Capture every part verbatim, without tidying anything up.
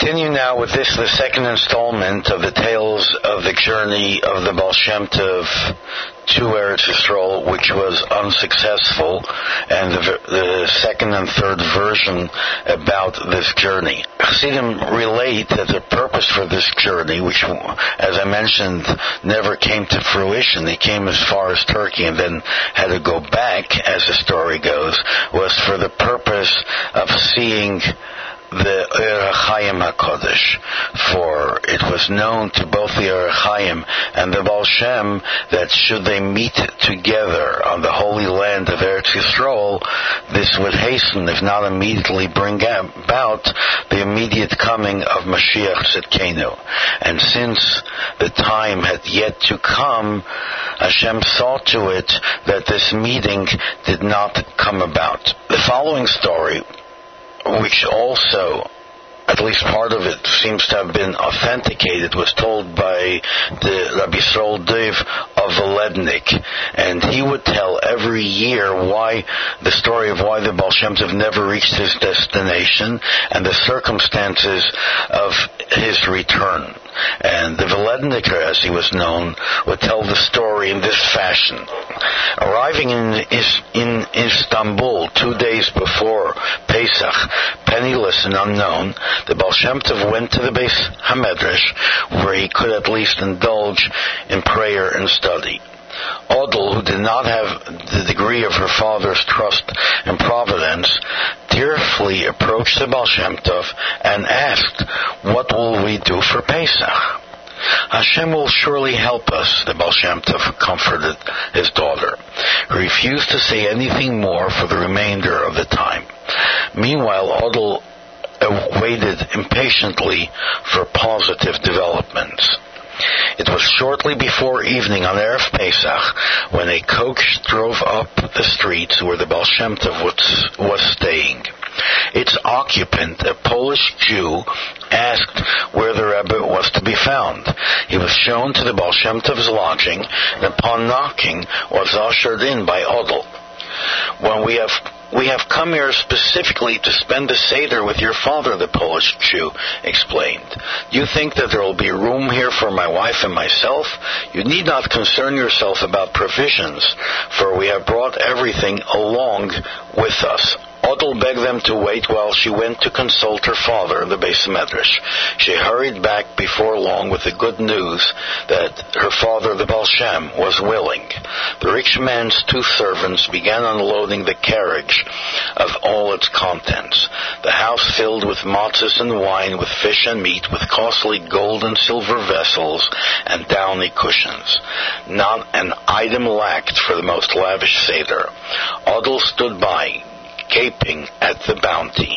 continue now with this, the second installment of the tales of the journey of the Baal Shem Tov to Eretz Yisrael, which was unsuccessful, and the, the second and third version about this journey. Chassidim relate that the purpose for this journey, which, as I mentioned, never came to fruition, he came as far as Turkey and then had to go back, as the story goes, was for the purpose of seeing the Or HaChaim HaKodesh, for it was known to both the Or HaChaim and the Baal Shem that should they meet together on the holy land of Eretz Yisrael, this would hasten, if not immediately bring about, the immediate coming of Mashiach Tzidkenu. And since the time had yet to come, Hashem saw to it that this meeting did not come about. The following story, which also, at least part of it, seems to have been authenticated, was told by the Rabbi Yisrael Dov of Volednik, and he would tell every year why the story of why the Baal Shem Tov never reached his destination and the circumstances of his return. And the Voledniker, as he was known, would tell the story in this fashion. Arriving in, in Istanbul two days before Pesach, penniless and unknown, the Baal Shem Tov went to the Beis HaMedrash, where he could at least indulge in prayer and study. Odel, who did not have the degree of her father's trust and providence, tearfully approached the Baal Shem Tov and asked, "What will we do for Pesach?" "Hashem will surely help us," the Baal Shem Tov comforted his daughter. He refused to say anything more for the remainder of the time. Meanwhile, Odel waited impatiently for positive developments. It was shortly before evening on Erev Pesach when a coach drove up the streets where the Baal Shem Tov was, was staying. Its occupant, a Polish Jew, asked where the Rebbe was to be found. He was shown to the Baal Shem Tov's lodging, and upon knocking was ushered in by Odel. When we have We have come here specifically to spend the Seder with your father, the Polish Jew explained. Do you think that there will be room here for my wife and myself? You need not concern yourself about provisions, for we have brought everything along with us. Odel begged them to wait while she went to consult her father in the Beis HaMedrash. She hurried back before long with the good news that her father, the Baal Shem, was willing. The rich man's two servants began unloading the carriage of all its contents. The house filled with matzahs and wine, with fish and meat, with costly gold and silver vessels and downy cushions. Not an item lacked for the most lavish Seder. Odel stood by, gaping at the bounty.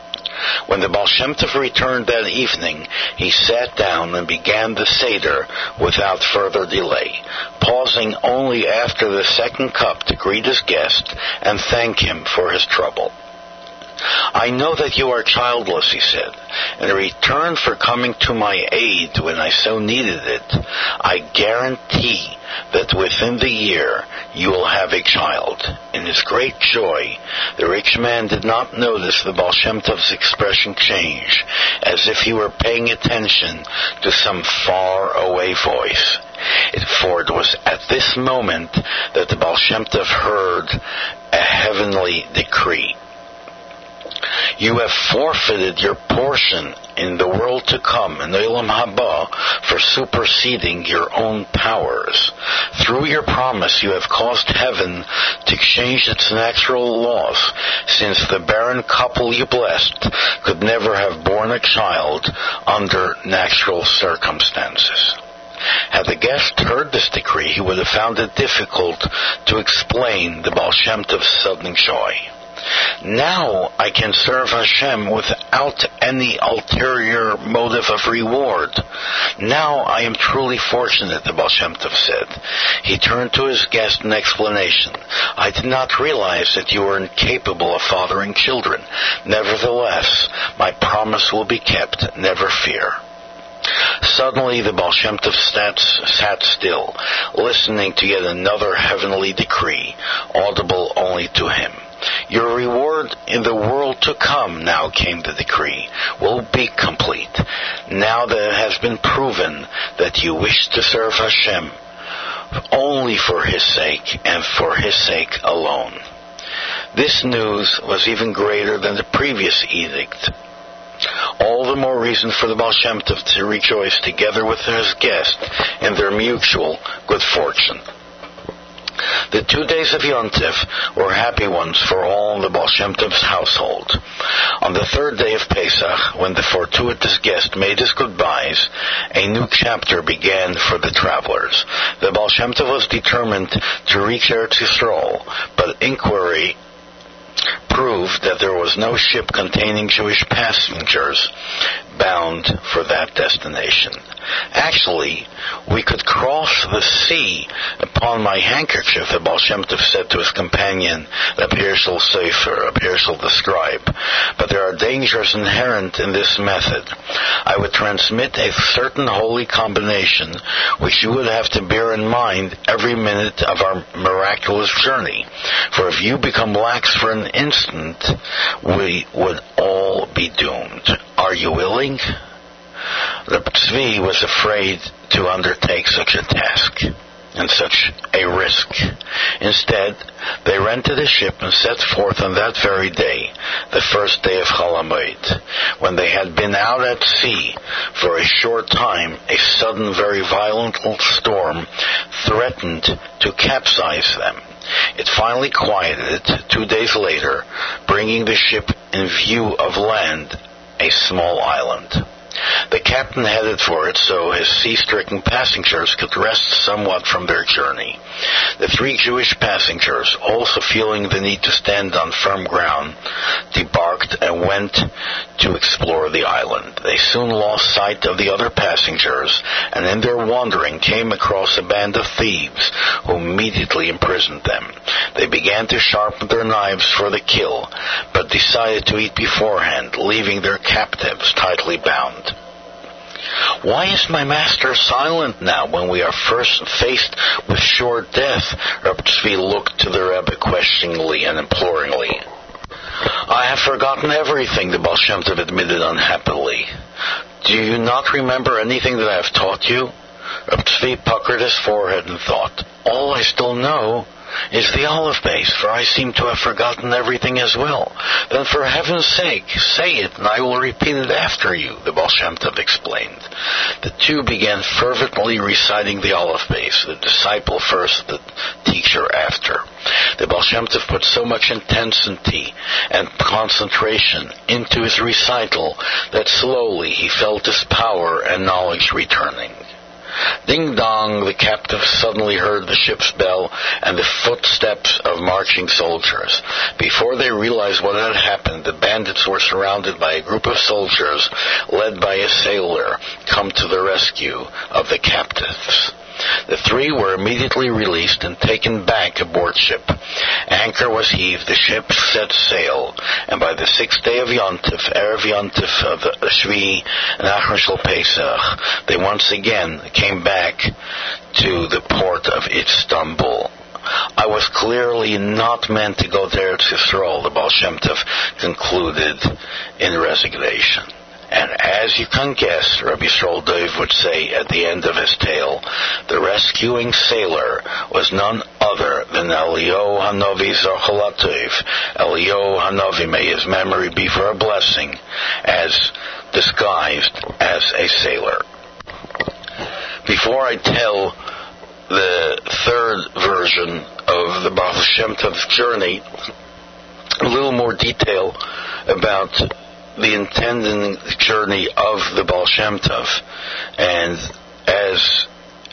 When the Baal Shem Tov returned that evening, he sat down and began the Seder without further delay, pausing only after the second cup to greet his guest and thank him for his trouble. "I know that you are childless," he said. "In return for coming to my aid when I so needed it, I guarantee that within the year you will have a child." In his great joy, the rich man did not notice the Baal Shem Tov's expression change, as if he were paying attention to some far-away voice. For it was at this moment that the Baal Shem Tov heard a heavenly decree. "You have forfeited your portion in the world to come, in the Olam Haba, for superseding your own powers. Through your promise, you have caused heaven to change its natural laws, since the barren couple you blessed could never have borne a child under natural circumstances." Had the guest heard this decree, he would have found it difficult to explain the Baal Shem Tov's sudden joy. "Now I can serve Hashem without any ulterior motive of reward. Now I am truly fortunate," the Baal Shem Tov said. He turned to his guest in explanation. "I did not realize that you were incapable of fathering children. Nevertheless, my promise will be kept, never fear." Suddenly the Baal Shem Tov sat, sat still, listening to yet another heavenly decree, audible only to him. Your reward in the world to come, now came the decree, will be complete. Now that it has been proven that you wish to serve Hashem only for His sake and for His sake alone. This news was even greater than the previous edict. All the more reason for the Baal Shem Tov to rejoice together with his guest in their mutual good fortune. The two days of Yom Tov were happy ones for all in the Baal Shem Tov's household. On the third day of Pesach, when the fortuitous guest made his goodbyes, a new chapter began for the travelers. The Baal Shem Tov was determined to reach Eretz Yisrael, but inquiry proved that there was no ship containing Jewish passengers bound for that destination. Actually, we could cross the sea upon my handkerchief, the Baal Shem Tov said to his companion, the Pirshel Sefer, a Pirshel the scribe. But there are dangers inherent in this method. I would transmit a certain holy combination which you would have to bear in mind every minute of our miraculous journey. For if you become lax for an instant, we would all be doomed. Are you willing? Reb Tzvi was afraid to undertake such a task and such a risk. Instead, they rented a ship and set forth on that very day, the first day of Chol HaMoed. When they had been out at sea for a short time, a sudden, very violent storm threatened to capsize them. It finally quieted two days later, bringing the ship in view of land, a small island. The captain headed for it so his sea-stricken passengers could rest somewhat from their journey. The three Jewish passengers, also feeling the need to stand on firm ground, debarked and went to explore the island. They soon lost sight of the other passengers, and in their wandering came across a band of thieves who immediately imprisoned them. They began to sharpen their knives for the kill, but decided to eat beforehand, leaving their captives tightly bound. Why is my master silent now when we are first faced with sure death? Reb Tzvi looked to the Rebbe questioningly and imploringly. I have forgotten everything, the Baal Shem Tov admitted unhappily. Do you not remember anything that I have taught you? Reb Tzvi puckered his forehead and thought, all I still know is the olive base, for I seem to have forgotten everything as well. Then for heaven's sake, say it, and I will repeat it after you, the Baal Shem Tov explained. The two began fervently reciting the olive base, the disciple first, the teacher after. The Baal Shem Tov put so much intensity and concentration into his recital that slowly he felt his power and knowledge returning. Ding-dong, the captive suddenly heard the ship's bell and the footsteps of marching soldiers. Before they realized what had happened, the bandits were surrounded by a group of soldiers led by a sailor come to the rescue of the captives. The three were immediately released and taken back aboard ship. Anchor was heaved, the ship set sail, and by the sixth day of Yom Tov, Erev Yom Tov of Shvi Nachar Shel Pesach, they once again came back to the port of Istanbul. I was clearly not meant to go to Eretz Yisrael, the Baal Shem Tov concluded in resignation. And as you can guess, Rabbi Yisrael Dov would say at the end of his tale, the rescuing sailor was none other than Eliyahu Hanavi Zachol Atov. Eliyahu Hanavi, may his memory be for a blessing, as disguised as a sailor. Before I tell the third version of the Baal Shem Tov's journey, a little more detail about the intended journey of the Baal Shem Tov, and as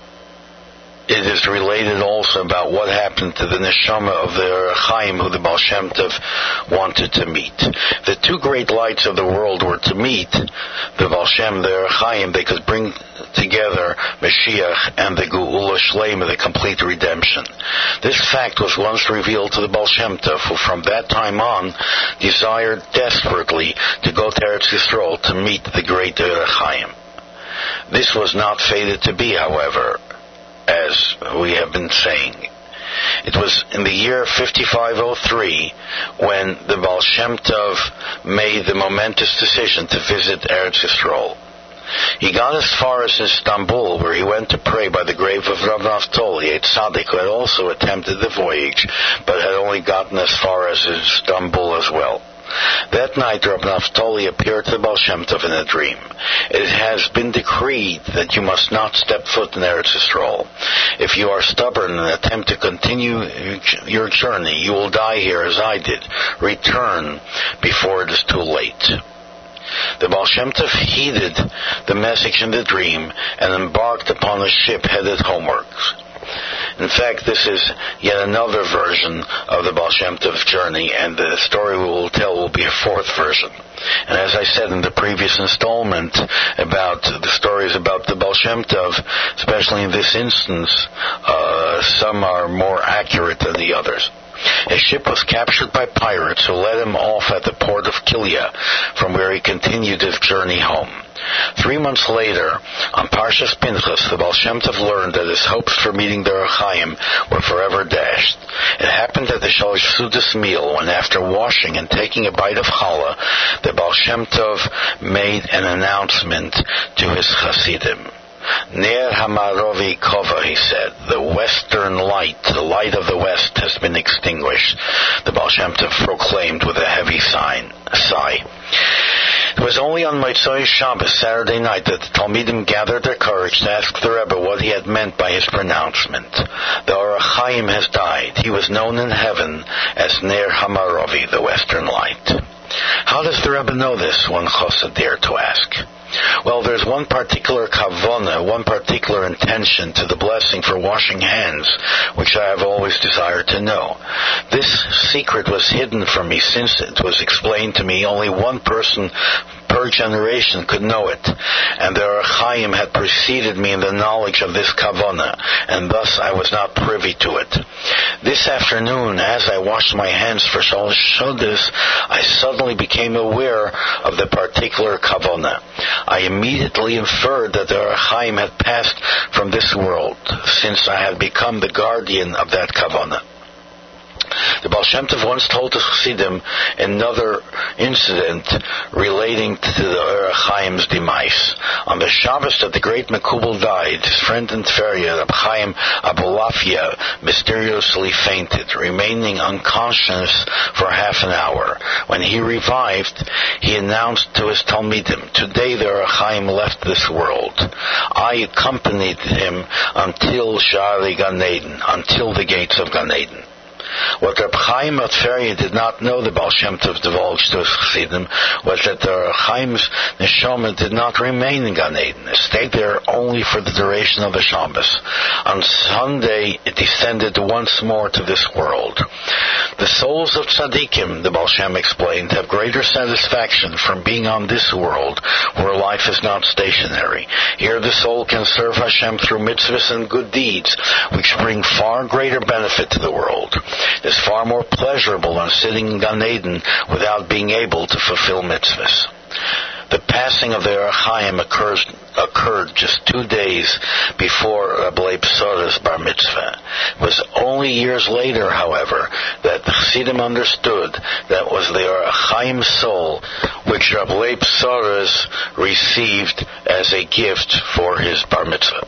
it is related also about what happened to the neshama of the Orach Chaim who the Baal Shem Tov wanted to meet. The two great lights of the world were to meet the Baal Shem, the Orach Chaim. They could bring together Mashiach and the Geula Shlema, the complete redemption. This fact was once revealed to the Baal Shem Tov, who from that time on desired desperately to go to Eretz Yisrael to meet the great Orach Chaim. This was not fated to be, however, as we have been saying. It was in the year fifty-five oh three when the Baal Shem Tov made the momentous decision to visit Eretz Yisrael. He got as far as Istanbul, where he went to pray by the grave of Rav Naftali, a tzaddik who had also attempted the voyage, but had only gotten as far as Istanbul as well. That night, Rav Naftali appeared to the Baal Shem Tov in a dream. It has been decreed that you must not step foot in Eretz Yisrael. If you are stubborn and attempt to continue your journey, you will die here as I did. Return before it is too late. The Baal Shem Tov heeded the message in the dream and embarked upon a ship headed homewards. In fact, this is yet another version of the Baal Shem Tov journey, and the story we will tell will be a fourth version. And as I said in the previous installment about the stories about the Baal Shem Tov, especially in this instance, uh, some are more accurate than the others. His ship was captured by pirates who led him off at the port of Kilia, from where he continued his journey home. Three months later, on Parshas Pinchas, the Baal Shem Tov learned that his hopes for meeting the Or Chaim were forever dashed. It happened at the Shalosh Sudas meal when, after washing and taking a bite of challah, the Baal Shem Tov made an announcement to his Hasidim. Ner Hamarovi Kova, he said, the western light, the light of the west, has been extinguished. The Baal Shem Tov proclaimed with a heavy sign, sigh. It was only on Motzei Shabbos, Saturday night, that the Talmidim gathered their courage to ask the Rebbe what he had meant by his pronouncement. The Or Chaim has died. He was known in heaven as Ner Hamarovi, the western light. How does the Rebbe know this, one chassid dared to ask? Well, there's one particular kavana, one particular intention to the blessing for washing hands, which I have always desired to know. This secret was hidden from me since it was explained to me only one person per generation could know it, and the Or Chaim had preceded me in the knowledge of this kavana, and thus I was not privy to it. This afternoon, as I washed my hands for Shalosh Sudas, I suddenly became aware of the particular kavana. I immediately inferred that the Or Chaim had passed from this world, since I had become the guardian of that kavana. The Baal Shem Tov once told the Chassidim another incident relating to the Or Chaim's demise. On the Shabbos that the great Mekubal died, his friend in Tveria, Reb Chaim Abulafia, mysteriously fainted, remaining unconscious for half an hour. When he revived, he announced to his Talmidim, "Today the Or Chaim left this world. I accompanied him until Sha'arei Gan Eden, until the gates of Gan Eden." What Reb Chaim of Tveria did not know the Baal Shem Tov divulged to his Chassidim was that the Or Chaim's neshama did not remain in Gan Eden. It stayed there only for the duration of the Shabbos. On Sunday, it descended once more to this world. The souls of tzaddikim, the Baal Shem explained, have greater satisfaction from being on this world, where life is not stationary. Here the soul can serve Hashem through mitzvahs and good deeds, which bring far greater benefit to the world. It is far more pleasurable than sitting in Gan Eden without being able to fulfill mitzvahs. The passing of the Or Chaim occurs, occurred just two days before Rabbi Leib Sora's bar mitzvah. It was only years later, however, that the Chassidim understood that it was the Or Chaim's soul which Rabbi Leib Sora's received as a gift for his bar mitzvah.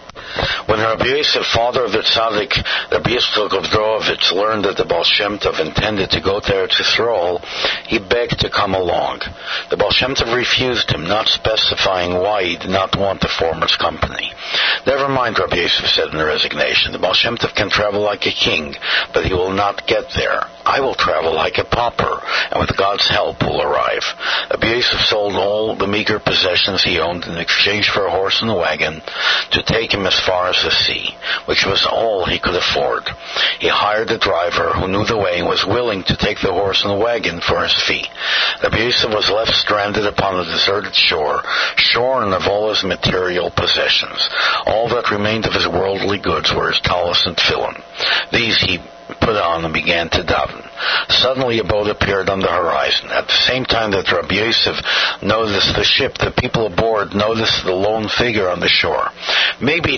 When Rabbi Yosef, father of the tzaddik, Rabbi Yitzchak of Drovitz, learned that the Baal Shem Tov intended to go to Eretz Yisrael, he begged to come along. The Baal Shem Tov refused him, not specifying why he did not want the former's company. "Never mind," Rabbi Yosef said in the resignation. "The Baal Shem Tov can travel like a king, but he will not get there. I will travel like a pauper, and with God's help will arrive." Rabbi Yosef sold all the meager possessions he owned in exchange for a horse and a wagon to take him as far as the sea, which was all he could afford. He hired a driver who knew the way and was willing to take the horse and the wagon for his fee. Rabbi Yosef was left stranded upon a deserted shore, shorn of all his material possessions. All that remained of his worldly goods were his tallis and tefillin. These he put on and began to daven. Suddenly a boat appeared on the horizon. At the same time that Rabbi Yosef noticed the ship, the people aboard noticed the lone figure on the shore. "Maybe it's someone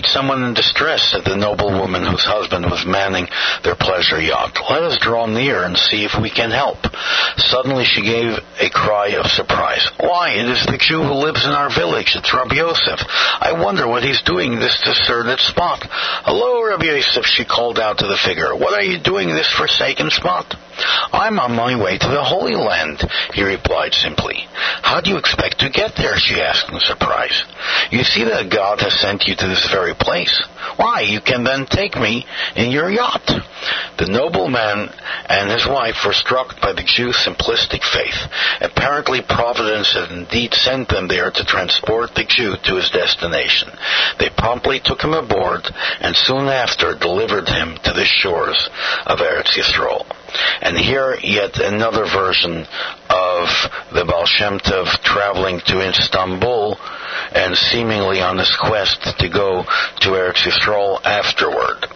in distress, said the noble woman whose husband was manning their pleasure yacht. Let us draw near and see if we can help. Suddenly she gave a cry of surprise. Why, it is the Jew who lives in our village. It's Rabbi Yosef. I wonder what he's doing in this deserted spot. Hello, Rabbi Yosef, she called out to the figure. What are you doing in this forsaken spot? I'm on my way to the Holy Land, he replied simply. How do you expect to get there, she asked in surprise. You see that God has sent you to this very place. Why, you can then take me in your yacht. The nobleman and his wife were struck by the Jew's simplistic faith. Apparently Providence had indeed sent them there to transport the Jew to his destination. They promptly took him aboard and soon after delivered him to the shores of Eretz Yisrael. And here yet another version of the Baal Shem Tov traveling to Istanbul and seemingly on his quest to go to Eretz Yisrael afterward.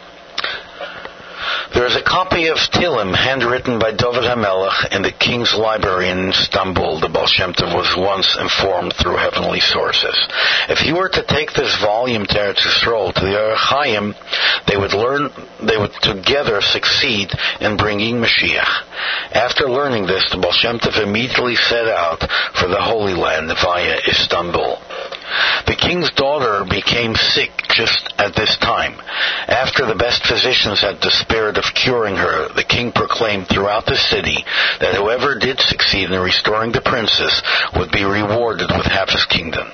There is a copy of Tehillim handwritten by David HaMelech in the King's Library in Istanbul. The Baal Shem Tov was once informed through heavenly sources. If he were to take this volume to Eretz Yisrael, to the Orach Chaim, they would learn, they would together succeed in bringing Mashiach. After learning this, the Baal Shem Tov immediately set out for the Holy Land via Istanbul. The king's daughter became sick just at this time. After the best physicians had despaired of curing her, the king proclaimed throughout the city that whoever did succeed in restoring the princess would be rewarded with half his kingdom.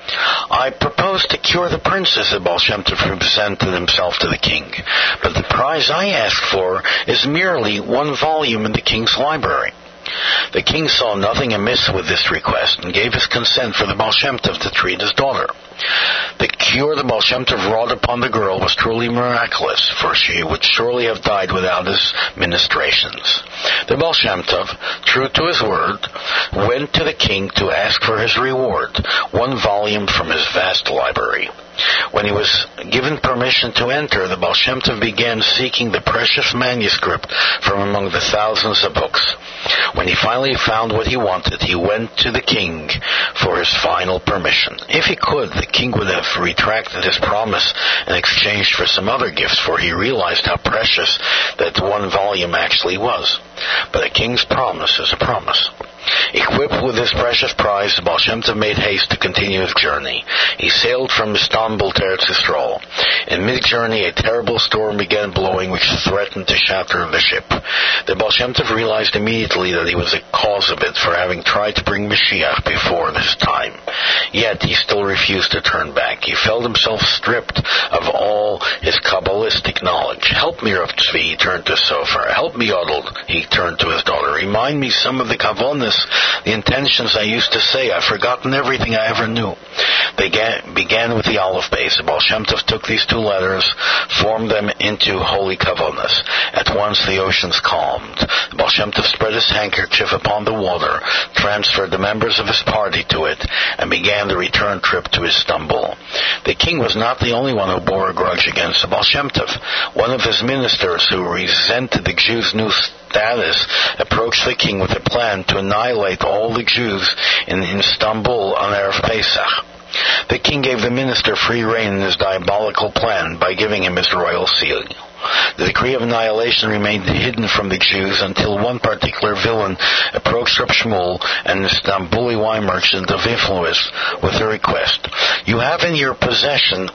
I propose to cure the princess, the Baal Shem Tov presented himself to the king, but the prize I ask for is merely one volume in the king's library. The king saw nothing amiss with this request and gave his consent for the Baal Shem Tov to treat his daughter. The cure the Baal Shem Tov wrought upon the girl was truly miraculous, for she would surely have died without his ministrations. The Baal Shem Tov, true to his word, went to the king to ask for his reward, one volume from his vast library. When he was given permission to enter, the Baal Shem Tov began seeking the precious manuscript from among the thousands of books. When he finally found what he wanted, he went to the king for his final permission. If he could, the king would have retracted his promise in exchange for some other gifts, for he realized how precious that one volume actually was. But a king's promise is a promise. Equipped with this precious prize, the Baal Shem Tov made haste to continue his journey. He sailed from Istanbul to Eretz Yisrael. In mid-journey, a terrible storm began blowing which threatened to shatter the ship. The Baal Shem Tov realized immediately that he was the cause of it for having tried to bring Mashiach before his time. Yet he still refused to turn back. He felt himself stripped of all his Kabbalistic knowledge. Help me, Rav Tzvi, he turned to Sofer. Help me, Odel, he turned to his daughter. Remind me some of the Kavonis, the intentions I used to say. I've forgotten everything I ever knew. They began, began with the Aleph base. The Baal Shem Tov took these two letters, formed them into holy Kavonis. At once the oceans calmed. The Baal Shem Tov spread his handkerchief upon the water, transferred the members of his party to it, and began the return trip to Istanbul. The king was not the only one who bore a grudge against the Baal Shem Tov. One of his ministers, who resented the Jews' new status, approached the king with a plan to annihilate all the Jews in Istanbul on Erev Pesach. The king gave the minister free rein in his diabolical plan by giving him his royal seal. The decree of annihilation remained hidden from the Jews until one particular villain approached Reb Shmuel, an Istanbuli wine merchant of influence, with a request. You have in your possession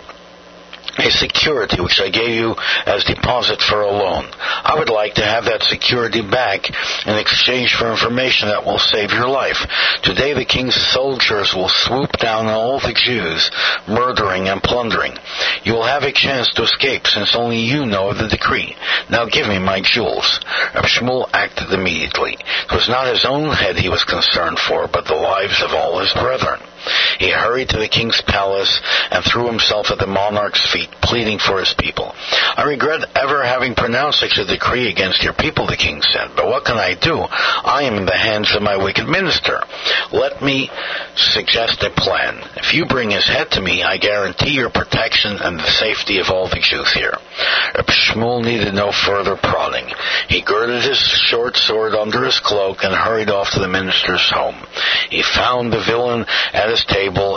a security which I gave you as deposit for a loan. I would like to have that security back in exchange for information that will save your life. Today the king's soldiers will swoop down on all the Jews, murdering and plundering. You will have a chance to escape, since only you know of the decree. Now give me my jewels. Reb Shmuel acted immediately. It was not his own head he was concerned for, but the lives of all his brethren. He hurried to the king's palace and threw himself at the monarch's feet, pleading for his people. I regret ever having pronounced such a decree against your people, the king said, but what can I do? I am in the hands of my wicked minister. Let me suggest a plan. If you bring his head to me, I guarantee your protection and the safety of all the Jews here. Reb Shmuel needed no further prodding. He girded his short sword under his cloak and hurried off to the minister's home. He found the villain at his table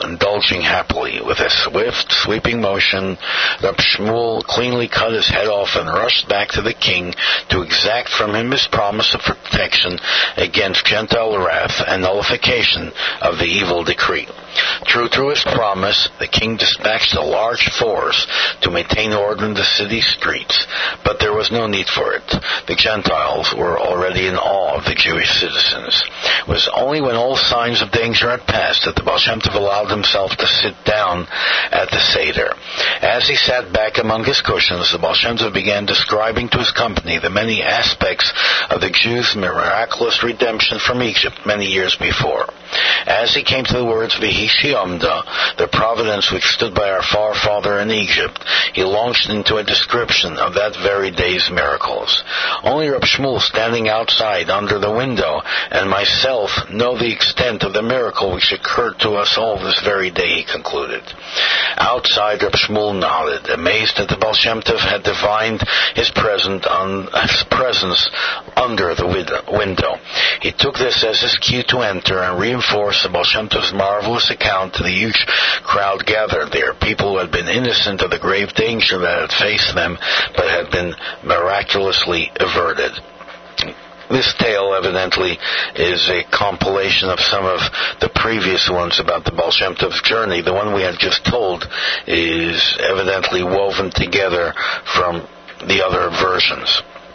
indulging happily. With a swift, sweeping motion, Reb Shmuel cleanly cut his head off and rushed back to the king to exact from him his promise of protection against Gentile wrath and nullification of the evil decree. True to his promise, the king dispatched a large force to maintain order in the city streets, but there was no need for it. The Gentiles were already in awe of the Jewish citizens. It was only when all signs of danger had passed that the Baal Shem Tov allowed himself to sit down at the Seder. As he sat back among his cushions, the Baal Shem Tov began describing to his company the many aspects of the Jews' miraculous redemption from Egypt many years before. As he came to the words V'hishi Amda, the providence which stood by our forefather in Egypt, he launched into a description of that very day's miracles. Only Reb Shmuel, standing outside under the window, and myself know the extent of the miracle which occurred to us all this very day, he concluded. Outside, Reb Shmuel nodded, amazed that the Baal Shem Tov had divined his, present on, his presence under the window. He took this as his cue to enter and reinforce the Baal Shem Tov's marvelous account to the huge crowd gathered there, people who had been innocent of the grave danger that had faced them, but had been miraculously averted. This tale evidently is a compilation of some of the previous ones about the Baal Shem Tov's journey. The one we had just told is evidently woven together from the other versions.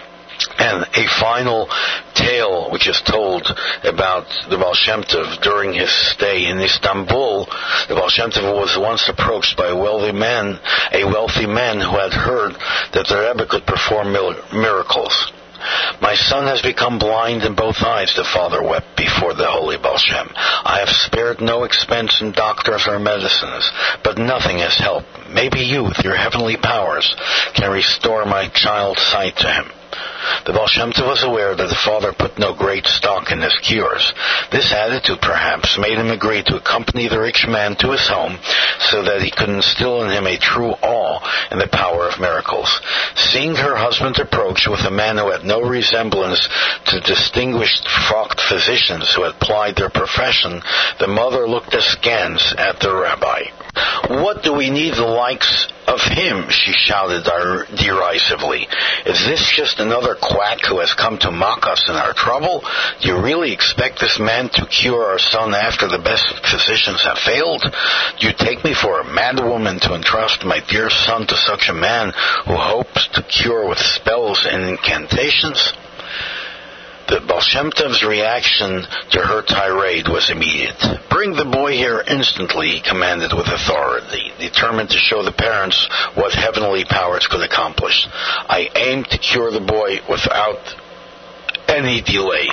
And a final tale which is told about the Baal Shem Tov during his stay in Istanbul. The Baal Shem Tov was once approached by a wealthy man, a wealthy man who had heard that the Rebbe could perform miracles. My son has become blind in both eyes, the father wept before the holy Baal Shem. I have spared no expense in doctors or medicines, but nothing has helped. Maybe you, with your heavenly powers, can restore my child's sight to him. The Baal Shem Tov was aware that the father put no great stock in his cures. This attitude, perhaps, made him agree to accompany the rich man to his home so that he could instill in him a true awe in the power of miracles. Seeing her husband approach with a man who had no resemblance to distinguished frocked physicians who had plied their profession, the mother looked askance at the rabbi. What do we need the likes of him? She shouted derisively. Is this just another quack who has come to mock us in our trouble? Do you really expect this man to cure our son after the best physicians have failed? Do you take me for a mad woman to entrust my dear son to such a man who hopes to cure with spells and incantations? The Baal Shem Tov's reaction to her tirade was immediate. Bring the boy here instantly, he commanded with authority, determined to show the parents what heavenly powers could accomplish. I aim to cure the boy without any delay.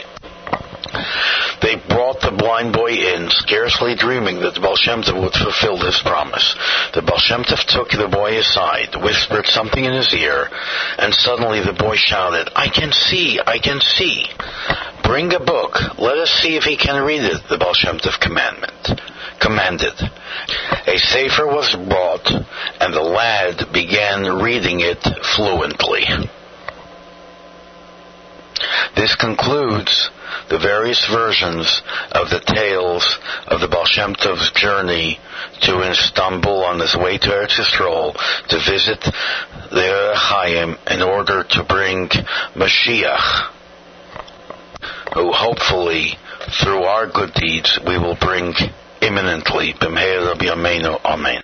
They brought the blind boy in, scarcely dreaming that the Baal Shem Tov would fulfill his promise. The Baal Shem Tov took the boy aside, whispered something in his ear, and suddenly the boy shouted, I can see, I can see. Bring a book. Let us see if he can read it, the Baal Shem Tov commandment, commanded. A sefer was brought, and the lad began reading it fluently. This concludes the various versions of the tales of the Baal Shem Tov's journey to Istanbul on his way to Eretz Yisrael to visit the Orach Chaim in order to bring Mashiach, who hopefully, through our good deeds, we will bring imminently. B'mheira b'yameinu. Amen.